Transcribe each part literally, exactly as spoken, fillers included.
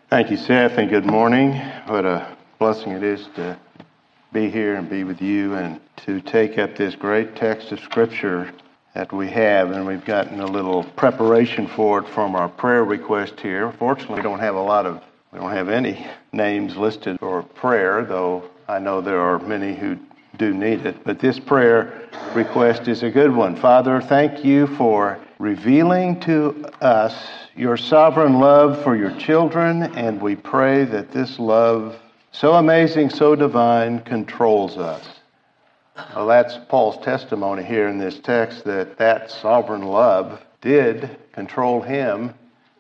Thank you, Seth, and good morning. What a blessing it is to be here and be with you and to take up this great text of Scripture that we have. And we've gotten a little preparation for it from our prayer request here. Fortunately, we don't have a lot of, we don't have any names listed for prayer, though I know there are many who do need it. But this prayer request is a good one. Father, thank you for revealing to us your sovereign love for your children, and we pray that this love, so amazing, so divine, controls us. Well, that's Paul's testimony here in this text, that that sovereign love did control him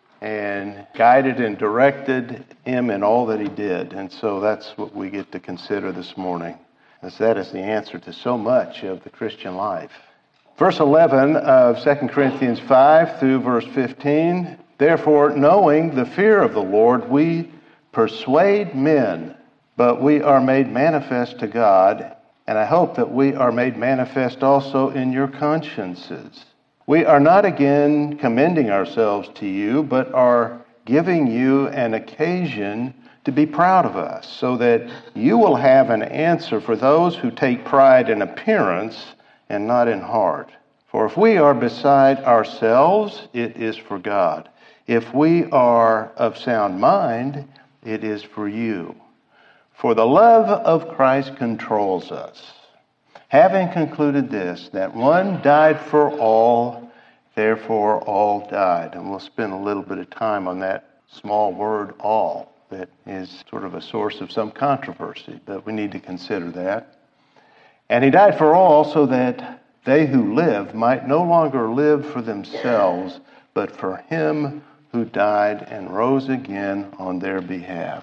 and guided and directed him in all that he did. And so that's what we get to consider this morning, as that is the answer to so much of the Christian life. Verse eleven of Second Corinthians five through verse fifteen, therefore, knowing the fear of the Lord, we persuade men, but we are made manifest to God, and I hope that we are made manifest also in your consciences. We are not again commending ourselves to you, but are giving you an occasion to be proud of us, so that you will have an answer for those who take pride in appearance and not in heart. For if we are beside ourselves, it is for God. If we are of sound mind, it is for you. For the love of Christ controls us, having concluded this, that one died for all, therefore all died. And we'll spend a little bit of time on that small word, all, that is sort of a source of some controversy, but we need to consider that. And he died for all so that they who live might no longer live for themselves, but for him who died and rose again on their behalf.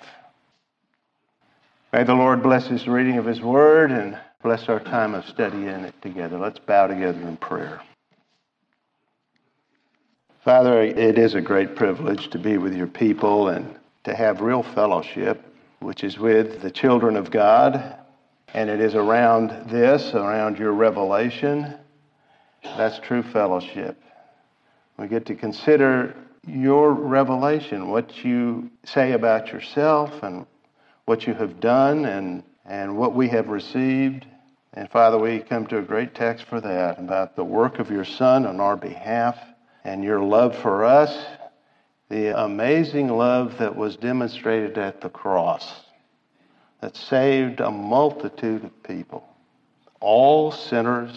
May the Lord bless this reading of his word and bless our time of study in it together. Let's bow together in prayer. Father, it is a great privilege to be with your people and to have real fellowship, which is with the children of God. And it is around this, around your revelation, that's true fellowship. We get to consider your revelation, what you say about yourself and what you have done and, and what we have received. And Father, we come to a great text for that, about the work of your Son on our behalf and your love for us, the amazing love that was demonstrated at the cross, that saved a multitude of people, all sinners,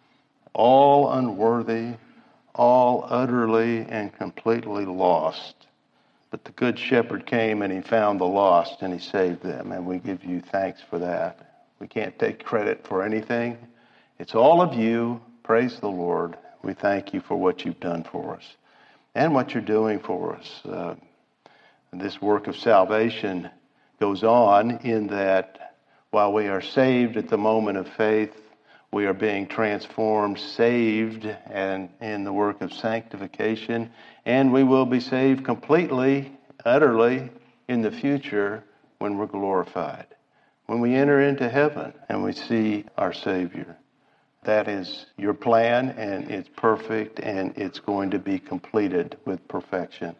all unworthy, all utterly and completely lost. But the Good Shepherd came and he found the lost and he saved them, and we give you thanks for that. We can't take credit for anything. It's all of you. Praise the Lord. We thank you for what you've done for us and what you're doing for us. Uh, this work of salvation goes on in that while we are saved at the moment of faith, we are being transformed, saved, and in the work of sanctification, and we will be saved completely, utterly in the future when we're glorified, when we enter into heaven and we see our Savior. That is your plan, and it's perfect, and it's going to be completed with perfection.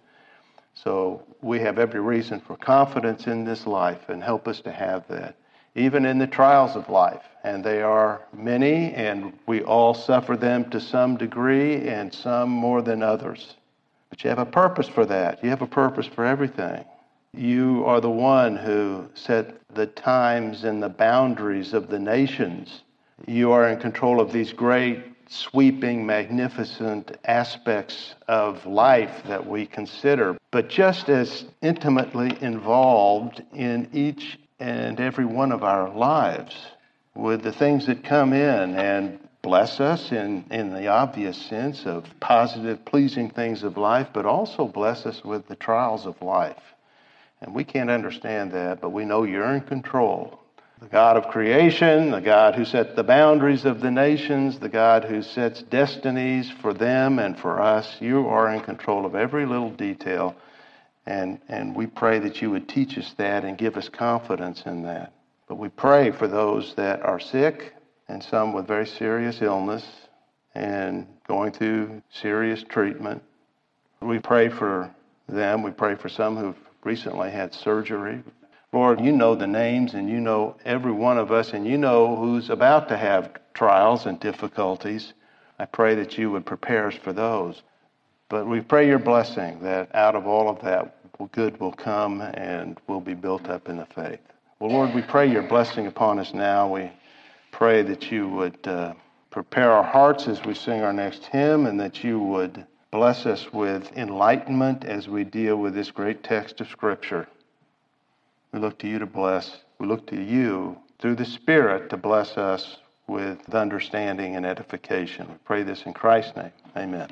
So we have every reason for confidence in this life, and help us to have that, even in the trials of life. And they are many, and we all suffer them to some degree, and some more than others. But you have a purpose for that. You have a purpose for everything. You are the one who set the times and the boundaries of the nations. You are in control of these great, sweeping, magnificent aspects of life that we consider, but just as intimately involved in each and every one of our lives with the things that come in and bless us in, in the obvious sense of positive, pleasing things of life, but also bless us with the trials of life. And we can't understand that, but we know you're in control. The God of creation, the God who set the boundaries of the nations, the God who sets destinies for them and for us, you are in control of every little detail. And, and we pray that you would teach us that and give us confidence in that. But we pray for those that are sick, and some with very serious illness and going through serious treatment. We pray for them. We pray for some who've recently had surgery. Lord, you know the names and you know every one of us and you know who's about to have trials and difficulties. I pray that you would prepare us for those. But we pray your blessing that out of all of that, good will come and we'll be built up in the faith. Well, Lord, we pray your blessing upon us now. We pray that you would uh, prepare our hearts as we sing our next hymn and that you would bless us with enlightenment as we deal with this great text of Scripture. We look to you to bless. We look to you through the Spirit to bless us with understanding and edification. We pray this in Christ's name. Amen.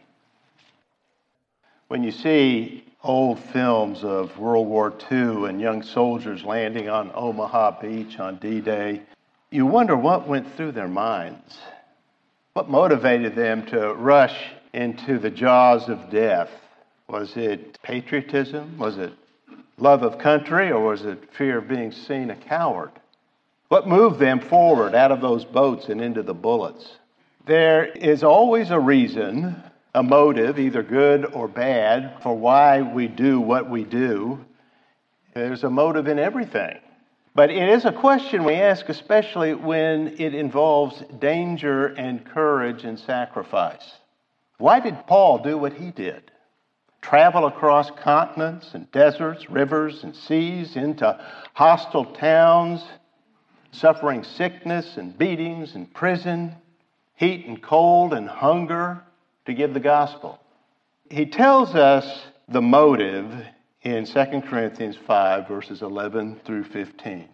When you see old films of World War Two and young soldiers landing on Omaha Beach on D-Day, you wonder what went through their minds. What motivated them to rush into the jaws of death? Was it patriotism? Was it love of country? Or was it fear of being seen a coward? What moved them forward out of those boats and into the bullets? There is always a reason, a motive, either good or bad, for why we do what we do. There's a motive in everything. But it is a question we ask, especially when it involves danger and courage and sacrifice. Why did Paul do what he did? Travel across continents and deserts, rivers and seas, into hostile towns, suffering sickness and beatings and prison, heat and cold and hunger, to give the gospel. He tells us the motive in Second Corinthians five, verses eleven through fifteen.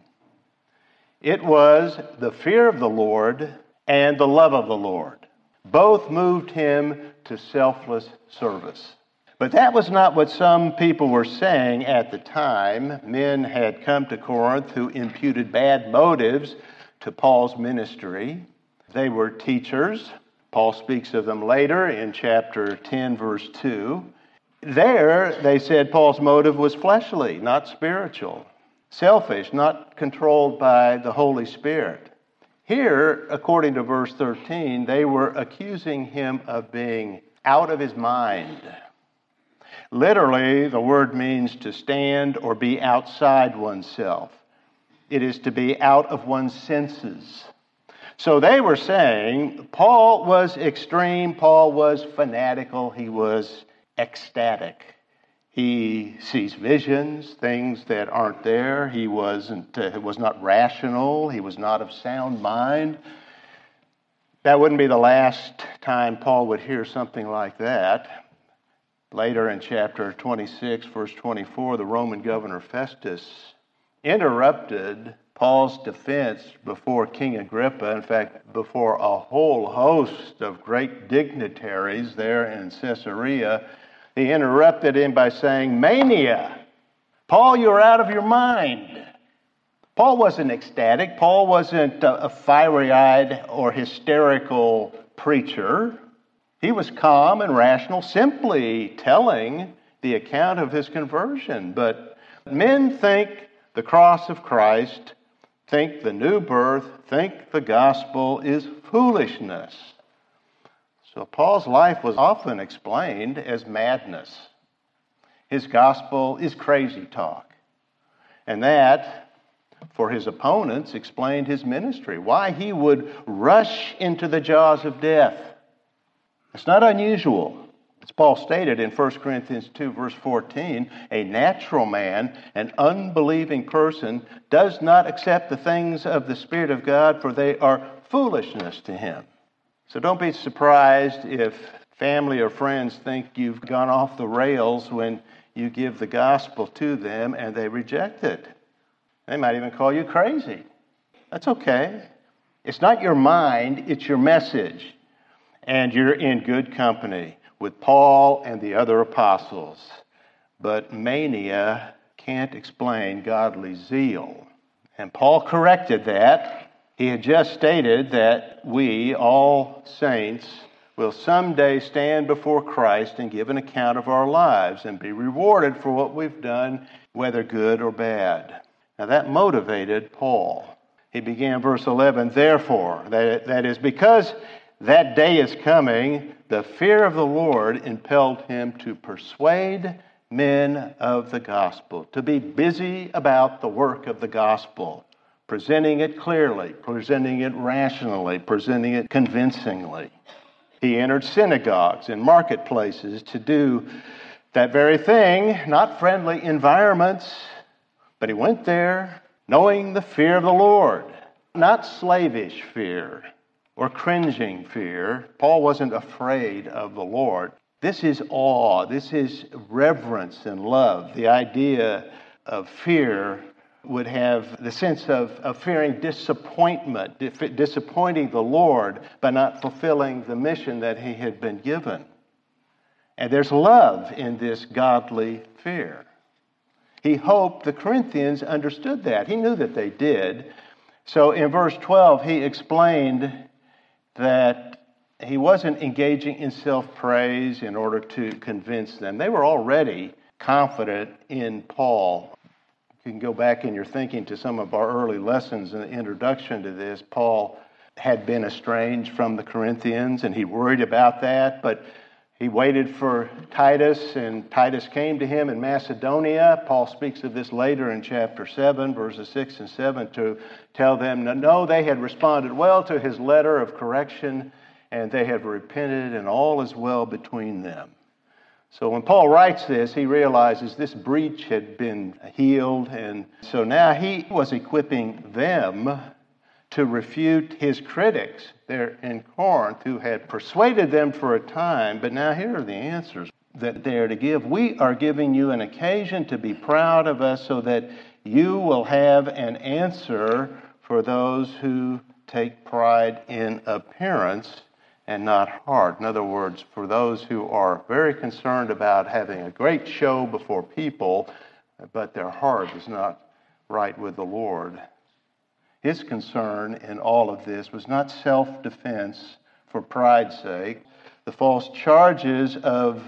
It was the fear of the Lord and the love of the Lord. Both moved him to selfless service. But that was not what some people were saying at the time. Men had come to Corinth who imputed bad motives to Paul's ministry. They were teachers. Paul speaks of them later in chapter ten, verse two. There, they said Paul's motive was fleshly, not spiritual. Selfish, not controlled by the Holy Spirit. Here, according to verse thirteen, they were accusing him of being out of his mind. Literally, the word means to stand or be outside oneself. It is to be out of one's senses. So they were saying Paul was extreme, Paul was fanatical, he was ecstatic. He sees visions, things that aren't there. He wasn't, uh, was not rational. He was not of sound mind. That wouldn't be the last time Paul would hear something like that. Later in chapter twenty-six, verse twenty-four, the Roman governor Festus interrupted Paul's defense before King Agrippa, in fact, before a whole host of great dignitaries there in Caesarea. He interrupted him by saying, "Mania! Paul, you're out of your mind." Paul wasn't ecstatic. Paul wasn't a fiery-eyed or hysterical preacher. He was calm and rational, simply telling the account of his conversion. But men think the cross of Christ, think the new birth, think the gospel is foolishness. So Paul's life was often explained as madness. His gospel is crazy talk. And that, for his opponents, explained his ministry, why he would rush into the jaws of death. It's not unusual. As Paul stated in First Corinthians two, verse fourteen, a natural man, an unbelieving person, does not accept the things of the Spirit of God, for they are foolishness to him. So don't be surprised if family or friends think you've gone off the rails when you give the gospel to them and they reject it. They might even call you crazy. That's okay. It's not your mind, it's your message. And you're in good company with Paul and the other apostles. But mania can't explain godly zeal. And Paul corrected that. He had just stated that we, all saints, will someday stand before Christ and give an account of our lives and be rewarded for what we've done, whether good or bad. Now that motivated Paul. He began verse eleven, therefore, that, that is because that day is coming, the fear of the Lord impelled him to persuade men of the gospel, to be busy about the work of the gospel, presenting it clearly, presenting it rationally, presenting it convincingly. He entered synagogues and marketplaces to do that very thing, not friendly environments, but he went there knowing the fear of the Lord, not slavish fear or cringing fear. Paul wasn't afraid of the Lord. This is awe. This is reverence and love. The idea of fear would have the sense of, of fearing disappointment, disappointing the Lord by not fulfilling the mission that he had been given. And there's love in this godly fear. He hoped the Corinthians understood that. He knew that they did. So in verse twelve, he explained that he wasn't engaging in self-praise in order to convince them. They were already confident in Paul. You can go back in your thinking to some of our early lessons in the introduction to this. Paul had been estranged from the Corinthians, and he worried about that, but he waited for Titus, and Titus came to him in Macedonia. Paul speaks of this later in chapter seven, verses six and seven, to tell them, no, they had responded well to his letter of correction, and they have repented, and all is well between them. So when Paul writes this, he realizes this breach had been healed, and so now he was equipping them to refute his critics there in Corinth, who had persuaded them for a time, but now here are the answers that they are to give. We are giving you an occasion to be proud of us so that you will have an answer for those who take pride in appearance and not heart. In other words, for those who are very concerned about having a great show before people, but their heart is not right with the Lord. His concern in all of this was not self-defense for pride's sake. The false charges of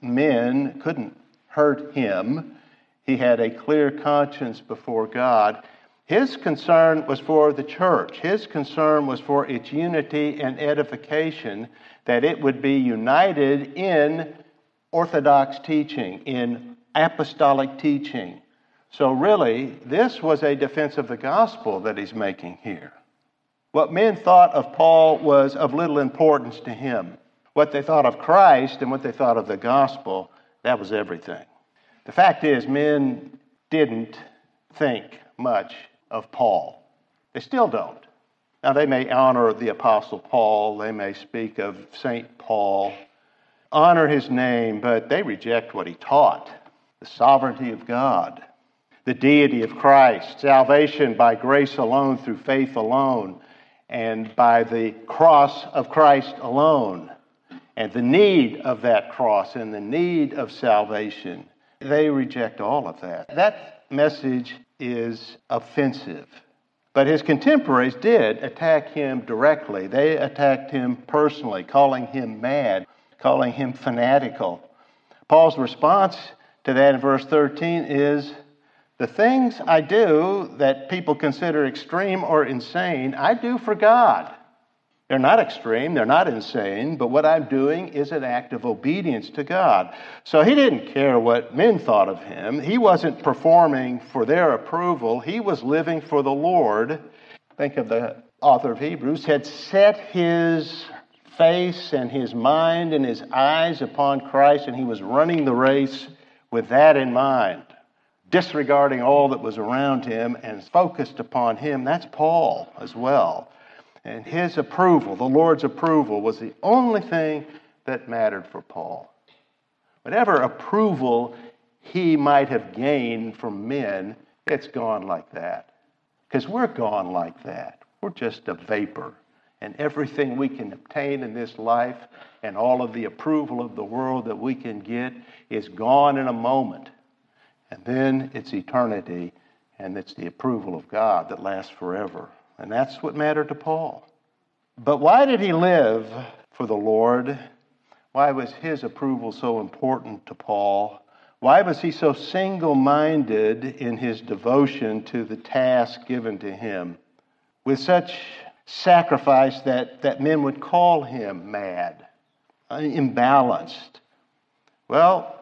men couldn't hurt him. He had a clear conscience before God. His concern was for the church. His concern was for its unity and edification, that it would be united in orthodox teaching, in apostolic teaching. So really, this was a defense of the gospel that he's making here. What men thought of Paul was of little importance to him. What they thought of Christ and what they thought of the gospel, that was everything. The fact is, men didn't think much of Paul. They still don't. Now, they may honor the Apostle Paul. They may speak of Saint Paul, honor his name, but they reject what he taught. The sovereignty of God, the deity of Christ, salvation by grace alone, through faith alone, and by the cross of Christ alone, and the need of that cross and the need of salvation. They reject all of that. That message is offensive. But his contemporaries did attack him directly. They attacked him personally, calling him mad, calling him fanatical. Paul's response to that in verse thirteen is, the things I do that people consider extreme or insane, I do for God. They're not extreme, they're not insane, but what I'm doing is an act of obedience to God. So he didn't care what men thought of him. He wasn't performing for their approval. He was living for the Lord. Think of the author of Hebrews, had set his face and his mind and his eyes upon Christ, and he was running the race with that in mind, disregarding all that was around him and focused upon him. That's Paul as well. And his approval, the Lord's approval, was the only thing that mattered for Paul. Whatever approval he might have gained from men, it's gone like that. Because we're gone like that. We're just a vapor. And everything we can obtain in this life and all of the approval of the world that we can get is gone in a moment. And then it's eternity, and it's the approval of God that lasts forever. And that's what mattered to Paul. But why did he live for the Lord? Why was his approval so important to Paul? Why was he so single-minded in his devotion to the task given to him, with such sacrifice that, that men would call him mad, imbalanced? Well,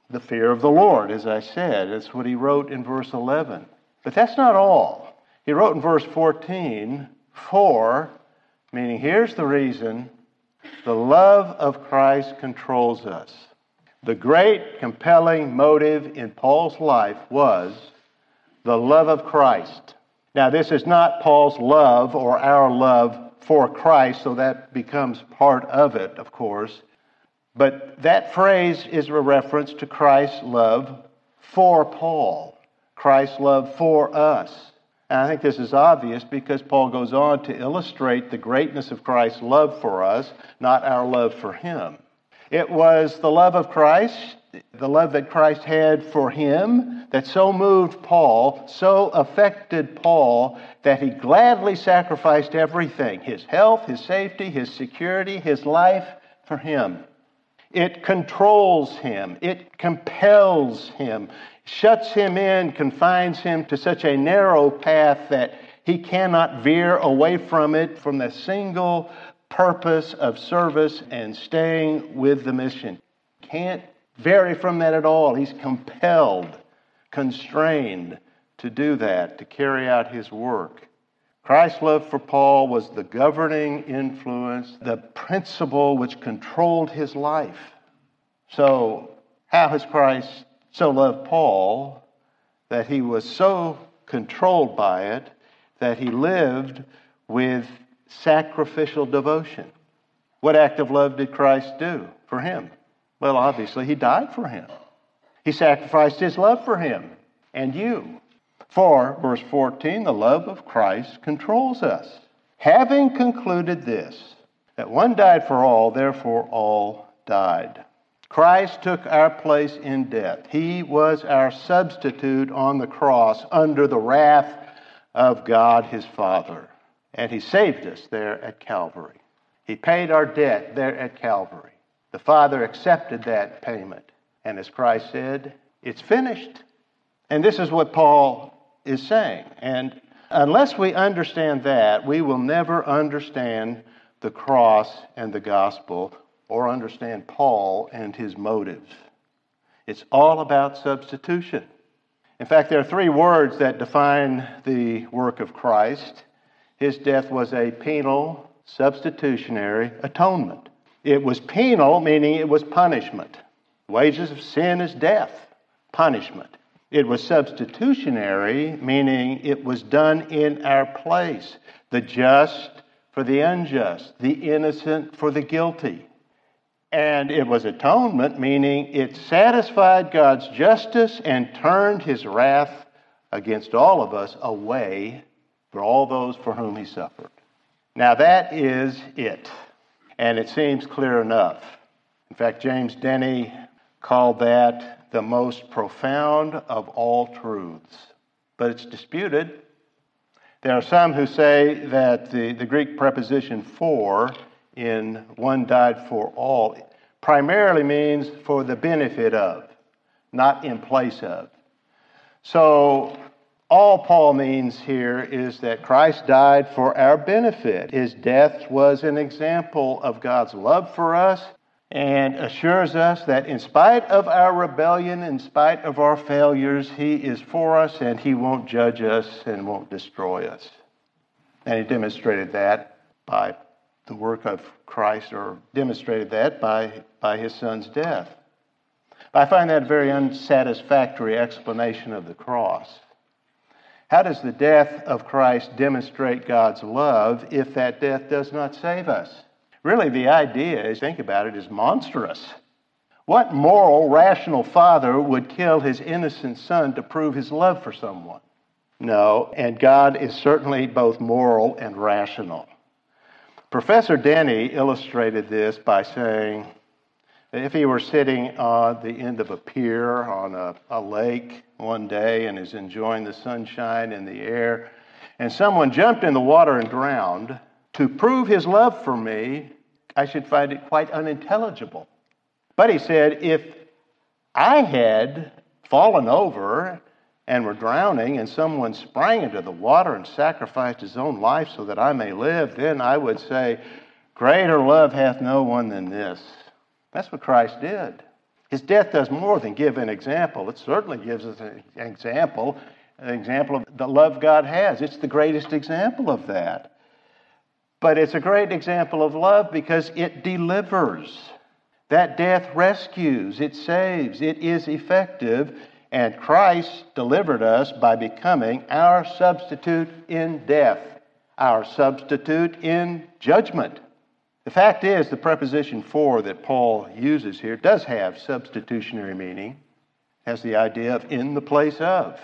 the fear of the Lord, as I said. That's what he wrote in verse eleven. But that's not all. He wrote in verse fourteen, for, meaning here's the reason, the love of Christ controls us. The great compelling motive in Paul's life was the love of Christ. Now, this is not Paul's love or our love for Christ, so that becomes part of it, of course. But that phrase is a reference to Christ's love for Paul, Christ's love for us. And I think this is obvious because Paul goes on to illustrate the greatness of Christ's love for us, not our love for him. It was the love of Christ, the love that Christ had for him, that so moved Paul, so affected Paul, that he gladly sacrificed everything, his health, his safety, his security, his life, for him. It controls him. It compels him, shuts him in, confines him to such a narrow path that he cannot veer away from it, from the single purpose of service and staying with the mission. Can't vary from that at all. He's compelled, constrained to do that, to carry out his work. Christ's love for Paul was the governing influence, the principle which controlled his life. So, how has Christ so loved Paul that he was so controlled by it that he lived with sacrificial devotion? What act of love did Christ do for him? Well, obviously, he died for him. He sacrificed his love for him and you. For, verse fourteen, the love of Christ controls us. Having concluded this, that one died for all, therefore all died. Christ took our place in death. He was our substitute on the cross under the wrath of God his Father. And he saved us there at Calvary. He paid our debt there at Calvary. The Father accepted that payment. And as Christ said, it's finished. And this is what Paul is saying. And unless we understand that, we will never understand the cross and the gospel or understand Paul and his motives. It's all about substitution. In fact, there are three words that define the work of Christ. His death was a penal, substitutionary atonement. It was penal, meaning it was punishment. The wages of sin is death, punishment. It was substitutionary, meaning it was done in our place. The just for the unjust, the innocent for the guilty. And it was atonement, meaning it satisfied God's justice and turned his wrath against all of us away for all those for whom he suffered. Now that is it. And it seems clear enough. In fact, James Denney called that the most profound of all truths. But it's disputed. There are some who say that the, the Greek preposition for in one died for all primarily means for the benefit of, not in place of. So all Paul means here is that Christ died for our benefit. His death was an example of God's love for us and assures us that in spite of our rebellion, in spite of our failures, he is for us and he won't judge us and won't destroy us. And he demonstrated that by the work of Christ, or demonstrated that by, by his son's death. I find that a very unsatisfactory explanation of the cross. How does the death of Christ demonstrate God's love if that death does not save us? Really, the idea, as you think about it, is monstrous. What moral, rational father would kill his innocent son to prove his love for someone? No, and God is certainly both moral and rational. Professor Denney illustrated this by saying that if he were sitting on the end of a pier on a, a lake one day and is enjoying the sunshine and the air, and someone jumped in the water and drowned, to prove his love for me, I should find it quite unintelligible. But he said, if I had fallen over and were drowning and someone sprang into the water and sacrificed his own life so that I may live, then I would say, greater love hath no one than this. That's what Christ did. His death does more than give an example. It certainly gives us an example, an example of the love God has. It's the greatest example of that. But it's a great example of love because it delivers. That death rescues, it saves, it is effective, and Christ delivered us by becoming our substitute in death, our substitute in judgment. The fact is, the preposition for that Paul uses here does have substitutionary meaning, has the idea of in the place of.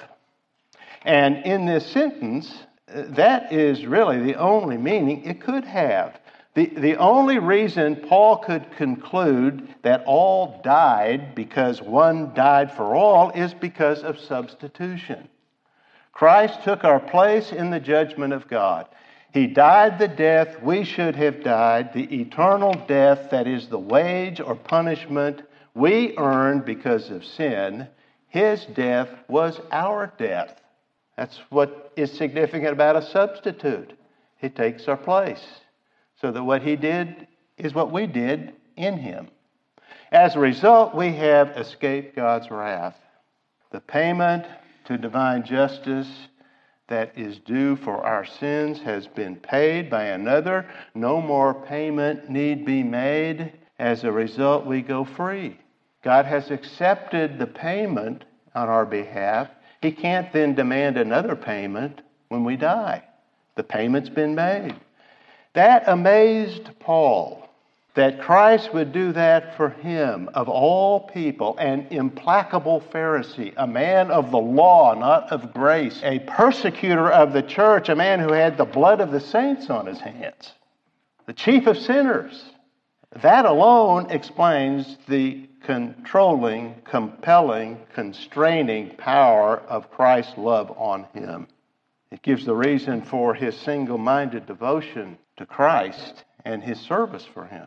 And in this sentence, that is really the only meaning it could have. The, the only reason Paul could conclude that all died because one died for all is because of substitution. Christ took our place in the judgment of God. He died the death we should have died, the eternal death that is the wage or punishment we earned because of sin. His death was our death. That's what is significant about a substitute. He takes our place so that what he did is what we did in him. As a result, we have escaped God's wrath. The payment to divine justice that is due for our sins has been paid by another. No more payment need be made. As a result, we go free. God has accepted the payment on our behalf. He can't then demand another payment when we die. The payment's been made. That amazed Paul, that Christ would do that for him, of all people, an implacable Pharisee, a man of the law, not of grace, a persecutor of the church, a man who had the blood of the saints on his hands, the chief of sinners. That alone explains the controlling, compelling, constraining power of Christ's love on him. It gives the reason for his single-minded devotion to Christ and his service for him.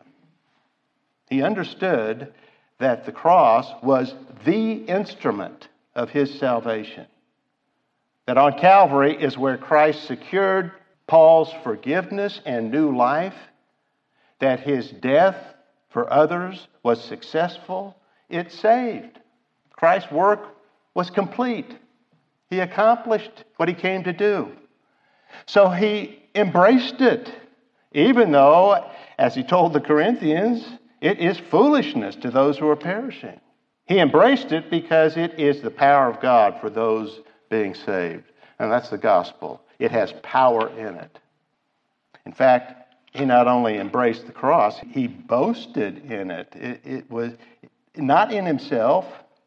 He understood that the cross was the instrument of his salvation. That on Calvary is where Christ secured Paul's forgiveness and new life. That his death for others was successful. It saved. Christ's work was complete. He accomplished what he came to do. So he embraced it, even though, as he told the Corinthians, it is foolishness to those who are perishing. He embraced it because it is the power of God for those being saved. And that's the gospel. It has power in it. In fact, he not only embraced the cross, he boasted in it. It, it was not in himself,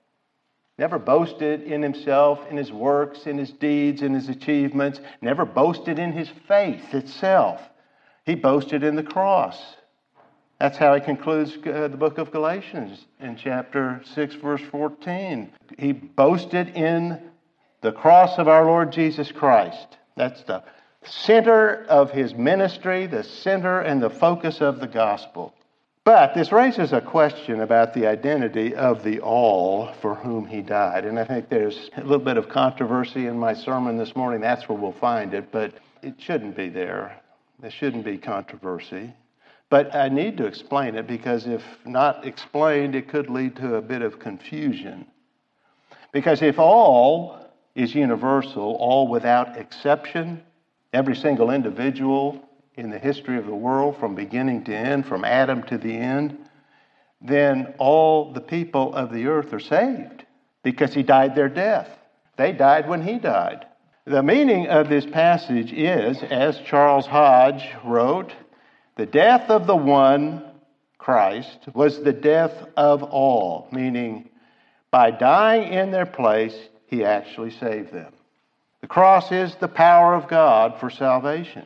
never boasted in himself, in his works, in his deeds, in his achievements, never boasted in his faith itself. He boasted in the cross. That's how he concludes uh, the book of Galatians in chapter six, verse fourteen. He boasted in the cross of our Lord Jesus Christ. That's the center of his ministry, the center and the focus of the gospel. But this raises a question about the identity of the all for whom he died. And I think there's a little bit of controversy in my sermon this morning. That's where we'll find it, but it shouldn't be there. There shouldn't be controversy. But I need to explain it because if not explained, it could lead to a bit of confusion. Because if all is universal, all without exception, every single individual in the history of the world from beginning to end, from Adam to the end, then all the people of the earth are saved because he died their death. They died when he died. The meaning of this passage is, as Charles Hodge wrote, the death of the one, Christ, was the death of all, meaning by dying in their place, he actually saved them. The cross is the power of God for salvation.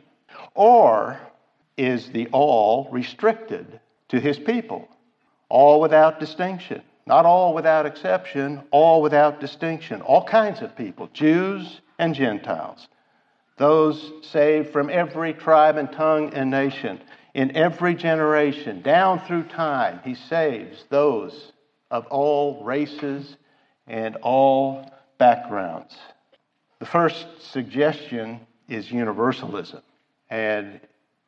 Or is the all restricted to his people? All without distinction. Not all without exception, all without distinction. All kinds of people, Jews and Gentiles. Those saved from every tribe and tongue and nation. In every generation, down through time, he saves those of all races and all backgrounds. The first suggestion is universalism. And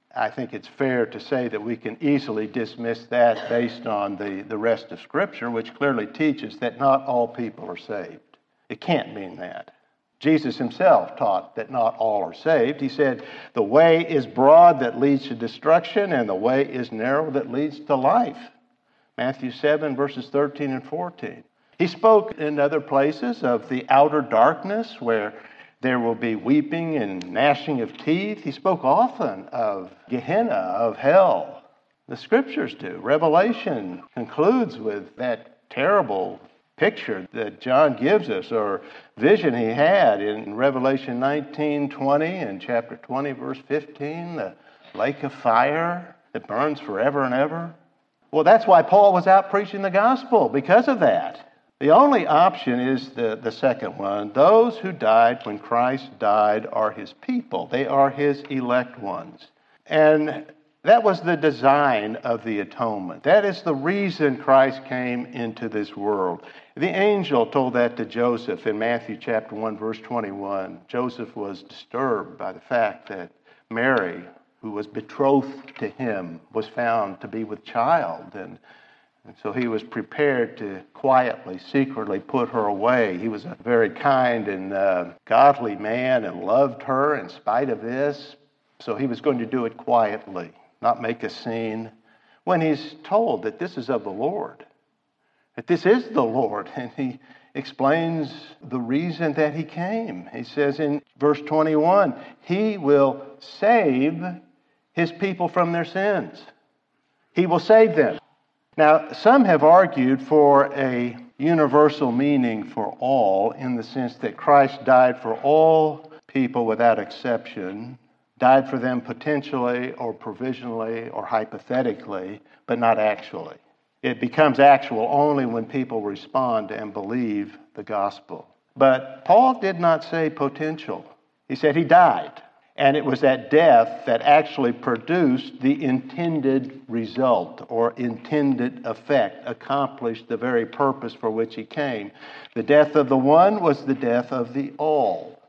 I think it's fair to say that we can easily dismiss that based on the, the rest of Scripture, which clearly teaches that not all people are saved. It can't mean that. Jesus himself taught that not all are saved. He said, the way is broad that leads to destruction, and the way is narrow that leads to life. Matthew seven, verses thirteen and fourteen. He spoke in other places of the outer darkness where there will be weeping and gnashing of teeth. He spoke often of Gehenna, of hell. The Scriptures do. Revelation concludes with that terrible picture that John gives us, or vision he had in Revelation nineteen twenty and chapter twenty, verse fifteen, the lake of fire that burns forever and ever. Well, that's why Paul was out preaching the gospel, because of that. The only option is the, the second one. Those who died when Christ died are his people. They are his elect ones. And that was the design of the atonement. That is the reason Christ came into this world. The angel told that to Joseph in Matthew chapter one, verse twenty-one. Joseph was disturbed by the fact that Mary, who was betrothed to him, was found to be with child. And And so he was prepared to quietly, secretly put her away. He was a very kind and uh, godly man and loved her in spite of this. So he was going to do it quietly, not make a scene. When he's told that this is of the Lord, that this is the Lord, and he explains the reason that he came. He says in verse twenty-one, he will save his people from their sins. He will save them. Now, some have argued for a universal meaning for all, in the sense that Christ died for all people without exception, died for them potentially or provisionally or hypothetically, but not actually. It becomes actual only when people respond and believe the gospel. But Paul did not say potential. He said he died. And it was that death that actually produced the intended result or intended effect, accomplished the very purpose for which he came. The death of the one was the death of the all.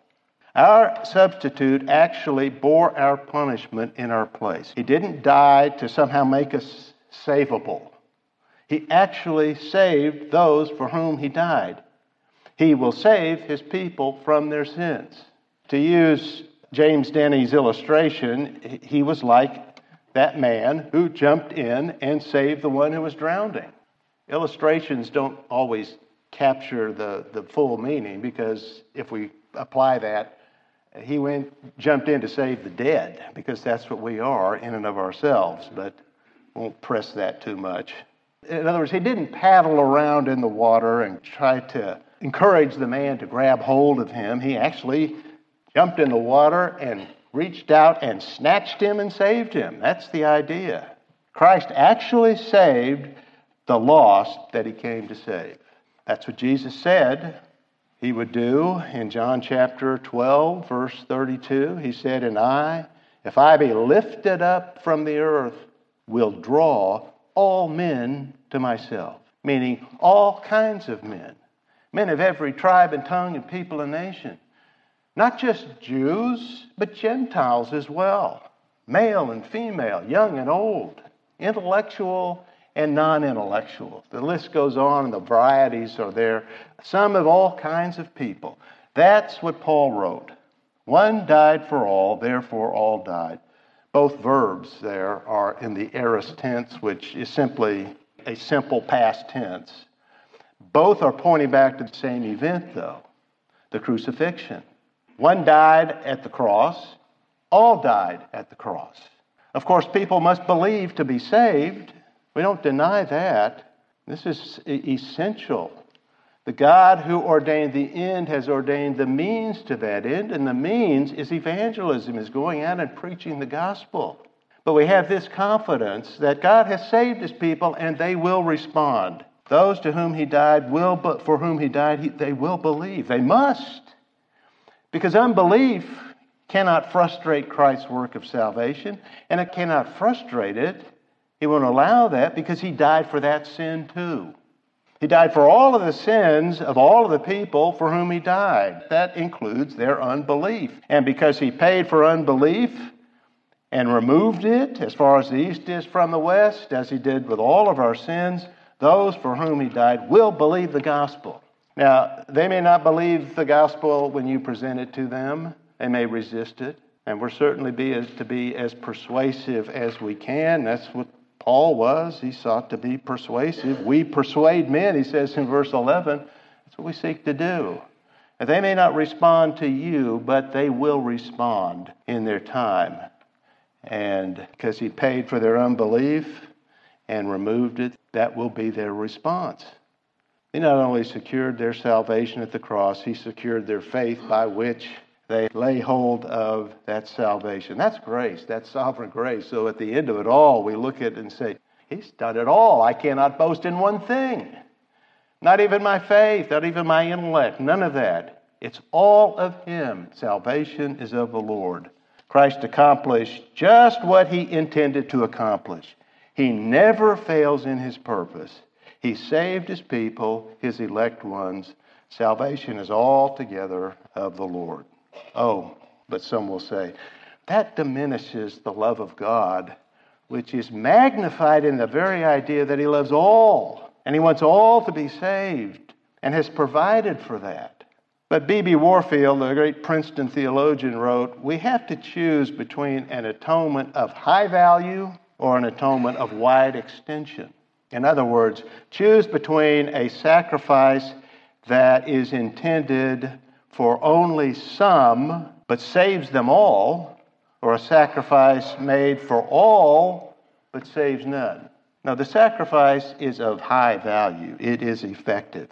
Our substitute actually bore our punishment in our place. He didn't die to somehow make us savable. He actually saved those for whom he died. He will save his people from their sins. To use James Denney's illustration, he was like that man who jumped in and saved the one who was drowning. Illustrations don't always capture the, the full meaning, because if we apply that, he went jumped in to save the dead, because that's what we are in and of ourselves, but won't press that too much. In other words, he didn't paddle around in the water and try to encourage the man to grab hold of him. He actually jumped in the water and reached out and snatched him and saved him. That's the idea. Christ actually saved the lost that he came to save. That's what Jesus said he would do in John chapter twelve, verse thirty-two. He said, and I, if I be lifted up from the earth, will draw all men to myself. Meaning all kinds of men. Men of every tribe and tongue and people and nation. Not just Jews, but Gentiles as well. Male and female, young and old, intellectual and non-intellectual. The list goes on and the varieties are there. Some of all kinds of people. That's what Paul wrote. One died for all, therefore all died. Both verbs there are in the aorist tense, which is simply a simple past tense. Both are pointing back to the same event, though, the crucifixion. One died at the cross. All died at the cross. Of course, people must believe to be saved. We don't deny that. This is essential. The God who ordained the end has ordained the means to that end, and the means is evangelism, is going out and preaching the gospel. But we have this confidence that God has saved his people, and they will respond. Those to whom he died will, but for whom he died, he, they will believe. They must. Because unbelief cannot frustrate Christ's work of salvation, and it cannot frustrate it. He won't allow that because he died for that sin too. He died for all of the sins of all of the people for whom he died. That includes their unbelief. And because he paid for unbelief, and removed it as far as the east is from the west, as he did with all of our sins, those for whom he died will believe the gospel. Now, they may not believe the gospel when you present it to them. They may resist it. And we're certainly be as, to be as persuasive as we can. That's what Paul was. He sought to be persuasive. We persuade men, he says in verse eleven. That's what we seek to do. And they may not respond to you, but they will respond in their time. And because he paid for their unbelief and removed it, that will be their response. He not only secured their salvation at the cross, he secured their faith by which they lay hold of that salvation. That's grace. That's sovereign grace. So at the end of it all, we look at it and say, he's done it all. I cannot boast in one thing. Not even my faith, not even my intellect, none of that. It's all of him. Salvation is of the Lord. Christ accomplished just what he intended to accomplish. He never fails in his purpose. He saved his people, his elect ones. Salvation is altogether of the Lord. Oh, but some will say, that diminishes the love of God, which is magnified in the very idea that he loves all, and he wants all to be saved, and has provided for that. But B B Warfield, the great Princeton theologian, wrote, we have to choose between an atonement of high value or an atonement of wide extension. In other words, choose between a sacrifice that is intended for only some, but saves them all, or a sacrifice made for all, but saves none. Now, the sacrifice is of high value. It is effective.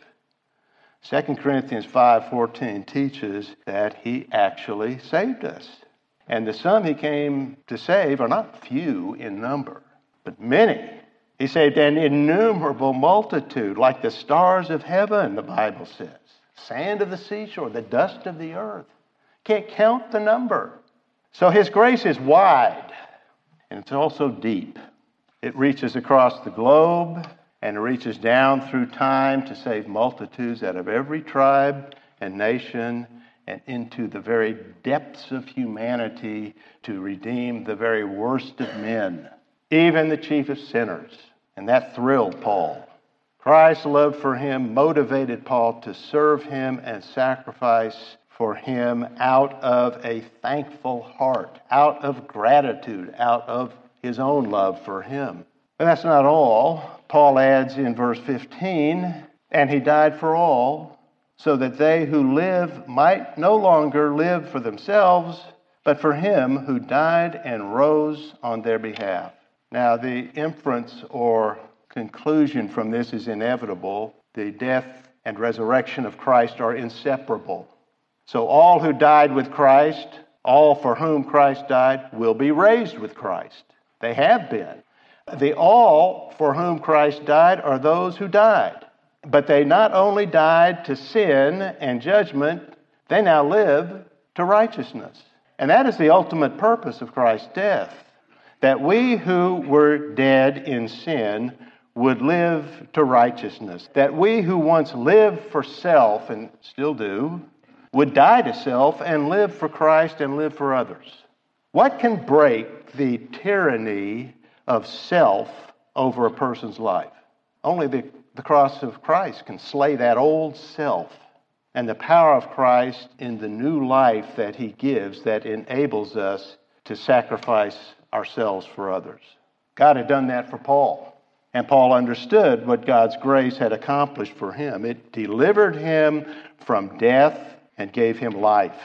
Second Corinthians five fourteen teaches that he actually saved us. And the some he came to save are not few in number, but many. He saved an innumerable multitude, like the stars of heaven, the Bible says. Sand of the seashore, the dust of the earth. Can't count the number. So his grace is wide, and it's also deep. It reaches across the globe, and it reaches down through time to save multitudes out of every tribe and nation, and into the very depths of humanity to redeem the very worst of men, even the chiefest sinners. And that thrilled Paul. Christ's love for him motivated Paul to serve him and sacrifice for him out of a thankful heart, out of gratitude, out of his own love for him. But that's not all. Paul adds in verse fifteen, and he died for all, so that they who live might no longer live for themselves, but for him who died and rose on their behalf. Now, the inference or conclusion from this is inevitable. The death and resurrection of Christ are inseparable. So all who died with Christ, all for whom Christ died, will be raised with Christ. They have been. The all for whom Christ died are those who died. But they not only died to sin and judgment, they now live to righteousness. And that is the ultimate purpose of Christ's death. That we who were dead in sin would live to righteousness. That we who once lived for self, and still do, would die to self and live for Christ and live for others. What can break the tyranny of self over a person's life? Only the, the cross of Christ can slay that old self. And the power of Christ in the new life that he gives that enables us to sacrifice ourselves for others. God had done that for Paul. And Paul understood what God's grace had accomplished for him. It delivered him from death and gave him life.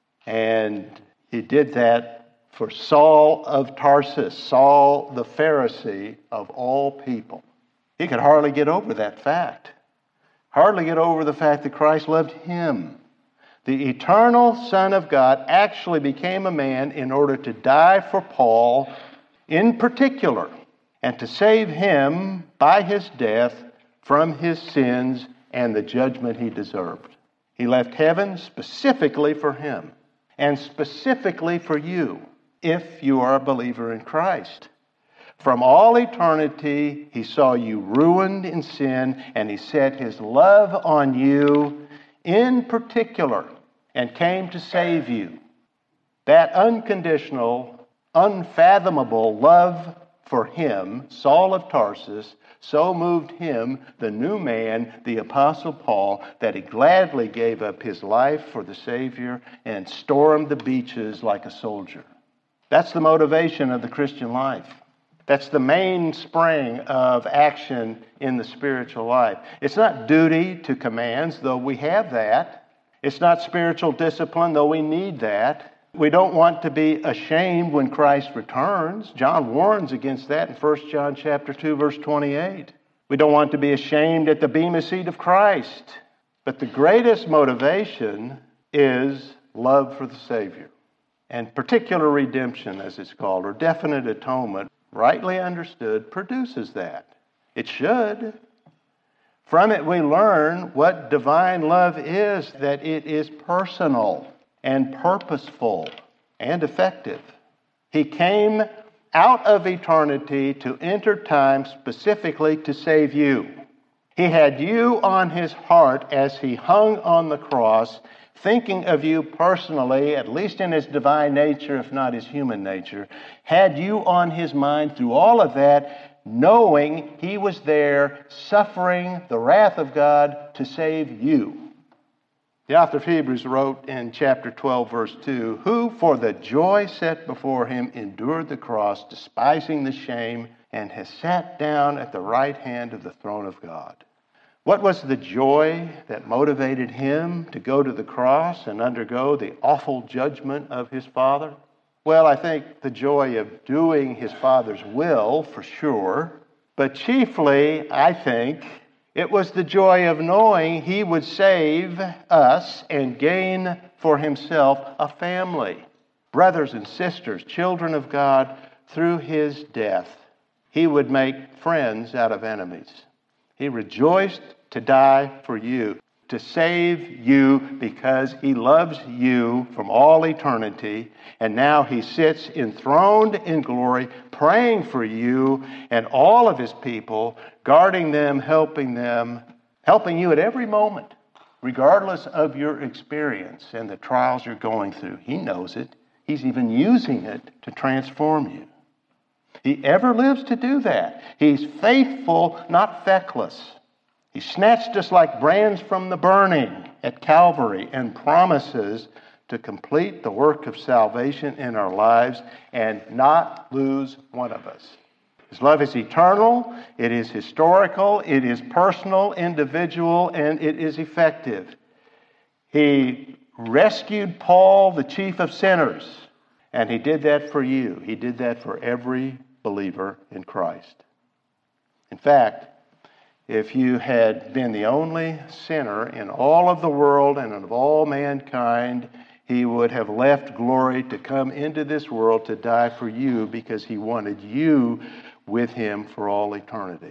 And he did that for Saul of Tarsus, Saul the Pharisee of all people. He could hardly get over that fact. Hardly get over the fact that Christ loved him. The eternal Son of God actually became a man in order to die for Paul in particular, and to save him by his death from his sins and the judgment he deserved. He left heaven specifically for him, and specifically for you, if you are a believer in Christ. From all eternity, he saw you ruined in sin, and he set his love on you in particular, and came to save you. That unconditional unfathomable love for him, Saul of Tarsus, so moved him, the new man, the Apostle Paul, that he gladly gave up his life for the Savior and stormed the beaches like a soldier. That's the motivation of the Christian life. That's the mainspring of action in the spiritual life. It's not duty to commands, though we have that. It's not spiritual discipline, though we need that. We don't want to be ashamed when Christ returns. John warns against that in First John chapter two, verse twenty-eight. We don't want to be ashamed at the bema seat of Christ. But the greatest motivation is love for the Savior. And particular redemption, as it's called, or definite atonement, rightly understood, produces that. It should. From it we learn what divine love is, that it is personal and purposeful and effective. He came out of eternity to enter time specifically to save you. He had you on his heart as he hung on the cross, thinking of you personally, at least in his divine nature, if not his human nature, had you on his mind through all of that, knowing he was there suffering the wrath of God to save you. The author of Hebrews wrote in chapter twelve, verse two, who for the joy set before him endured the cross, despising the shame, and has sat down at the right hand of the throne of God. What was the joy that motivated him to go to the cross and undergo the awful judgment of his Father? Well, I think the joy of doing his Father's will, for sure. But chiefly, I think, it was the joy of knowing he would save us and gain for himself a family, brothers and sisters, children of God, through his death. He would make friends out of enemies. He rejoiced to die for you, to save you because he loves you from all eternity. And now he sits enthroned in glory, praying for you and all of his people, guarding them, helping them, helping you at every moment, regardless of your experience and the trials you're going through. He knows it. He's even using it to transform you. He ever lives to do that. He's faithful, not feckless. He snatched us like brands from the burning at Calvary and promises to complete the work of salvation in our lives and not lose one of us. His love is eternal, it is historical, it is personal, individual, and it is effective. He rescued Paul, the chief of sinners, and he did that for you. He did that for every believer in Christ. In fact, if you had been the only sinner in all of the world and of all mankind, he would have left glory to come into this world to die for you because he wanted you with him for all eternity.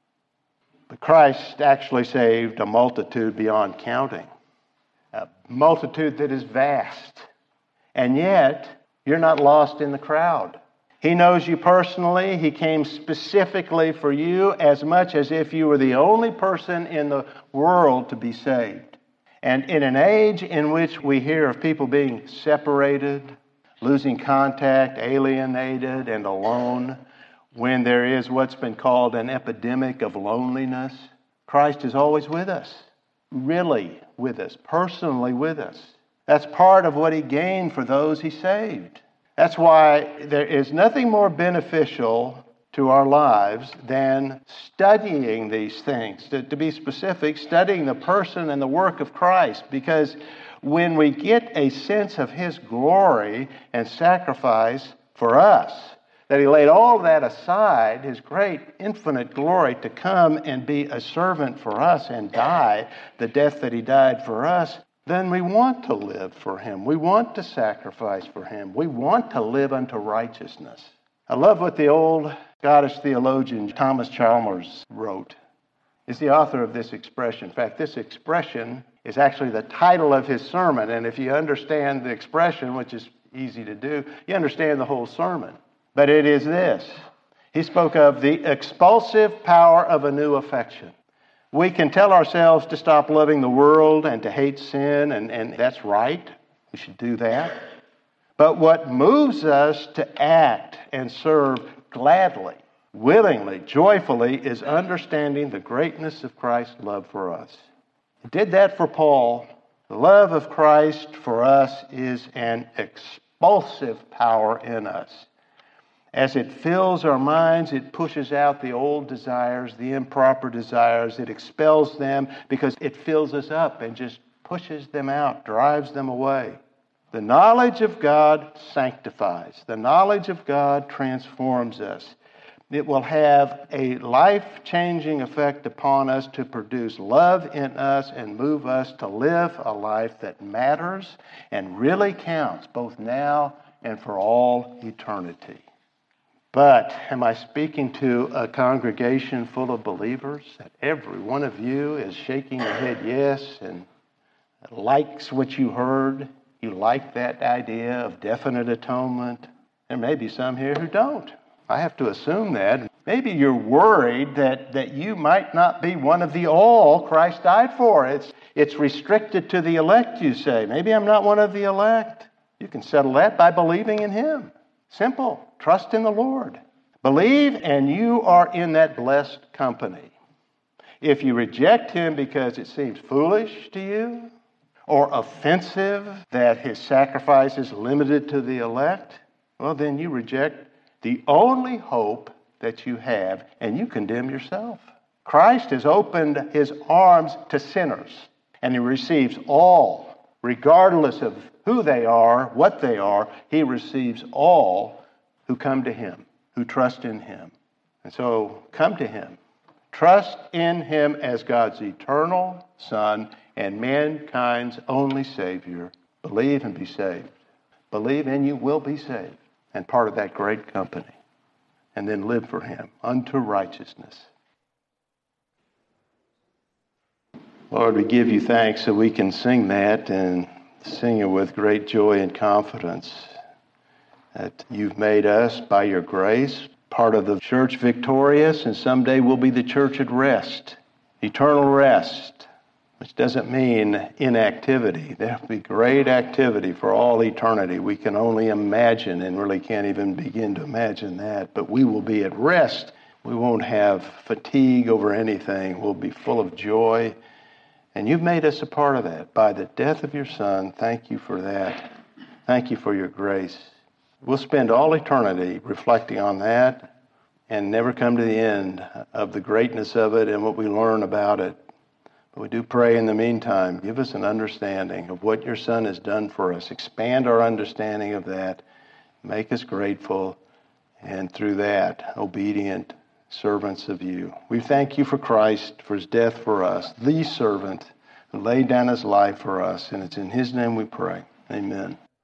But Christ actually saved a multitude beyond counting, a multitude that is vast. And yet, you're not lost in the crowd. He knows you personally. He came specifically for you as much as if you were the only person in the world to be saved. And in an age in which we hear of people being separated, losing contact, alienated, and alone, when there is what's been called an epidemic of loneliness, Christ is always with us, really with us, personally with us. That's part of what he gained for those he saved. That's why there is nothing more beneficial to our lives than studying these things. To, to be specific, studying the person and the work of Christ. Because when we get a sense of his glory and sacrifice for us, that he laid all that aside, his great infinite glory, to come and be a servant for us and die the death that he died for us, then we want to live for him. We want to sacrifice for him. We want to live unto righteousness. I love what the old Scottish theologian Thomas Chalmers wrote. He's the author of this expression. In fact, this expression is actually the title of his sermon. And if you understand the expression, which is easy to do, you understand the whole sermon. But it is this. He spoke of the expulsive power of a new affection. We can tell ourselves to stop loving the world and to hate sin, and, and that's right. We should do that. But what moves us to act and serve gladly, willingly, joyfully, is understanding the greatness of Christ's love for us. He did that for Paul. The love of Christ for us is an expulsive power in us. As it fills our minds, it pushes out the old desires, the improper desires. It expels them because it fills us up and just pushes them out, drives them away. The knowledge of God sanctifies. The knowledge of God transforms us. It will have a life-changing effect upon us to produce love in us and move us to live a life that matters and really counts, both now and for all eternity. But am I speaking to a congregation full of believers that every one of you is shaking your head yes and likes what you heard? You like that idea of definite atonement? There may be some here who don't. I have to assume that. Maybe you're worried that, that you might not be one of the all Christ died for. It's, it's restricted to the elect, you say. Maybe I'm not one of the elect. You can settle that by believing in Him. Simple. Trust in the Lord. Believe and you are in that blessed company. If you reject Him because it seems foolish to you or offensive that His sacrifice is limited to the elect, well, then you reject the only hope that you have and you condemn yourself. Christ has opened His arms to sinners and He receives all, regardless of who they are, what they are. He receives all who come to Him, who trust in Him. And so come to Him. Trust in Him as God's eternal Son and mankind's only Savior. Believe and be saved. Believe and you will be saved and part of that great company. And then live for Him unto righteousness. Lord, we give you thanks that we can sing that and sing it with great joy and confidence. That you've made us, by your grace, part of the church victorious, and someday we'll be the church at rest, eternal rest, which doesn't mean inactivity. There'll be great activity for all eternity. We can only imagine and really can't even begin to imagine that, but we will be at rest. We won't have fatigue over anything. We'll be full of joy, and you've made us a part of that by the death of your Son. Thank you for that. Thank you for your grace. We'll spend all eternity reflecting on that and never come to the end of the greatness of it and what we learn about it. But we do pray in the meantime, give us an understanding of what your Son has done for us. Expand our understanding of that. Make us grateful, and through that, obedient servants of you. We thank you for Christ, for His death for us, the servant who laid down His life for us. And it's in His name we pray. Amen.